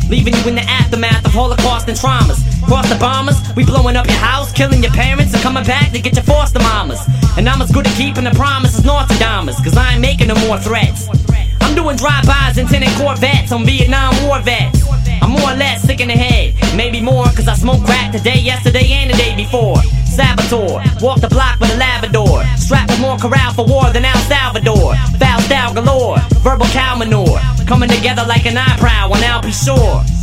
leaving you in the aftermath of Holocaust and traumas. Cross the bombers, we blowing up your house, killing your parents, and coming back to get your foster mamas. And I'm as good at keeping the promise as Nostradamus, cause I ain't making no more threats. I'm doing drive-bys and tinted Corvettes on Vietnam War vets. I'm more or less sick in the head, maybe more, cause I smoked crack today, yesterday, and the day before. Saboteur, walk the block with a Labrador, strapped with more corral for war than El Salvador. Foul style galore, verbal cow manure, coming together like an eyebrow on Al P. Shore.